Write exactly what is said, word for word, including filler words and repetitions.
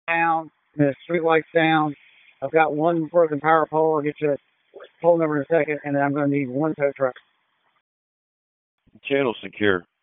down, the street lights down. I've got one broken power pole. I'll get you a pole number in a second, and then I'm going to need one tow truck. Channel secure.